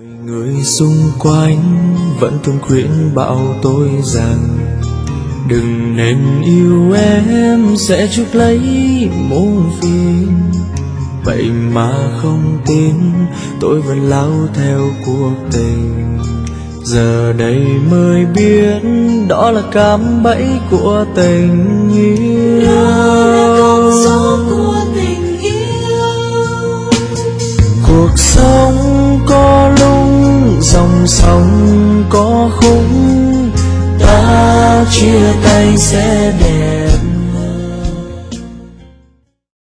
Người xung quanh vẫn thường khuyên bảo tôi rằng đừng nên yêu em sẽ chuốc lấy muôn phiền. Vậy mà không tin tôi vẫn lao theo cuộc tình. Giờ đây mới biết đó là cạm bẫy của tình yêu. Cuộc sống có lúc dòng sông có khúc, ta chia tay sẽ để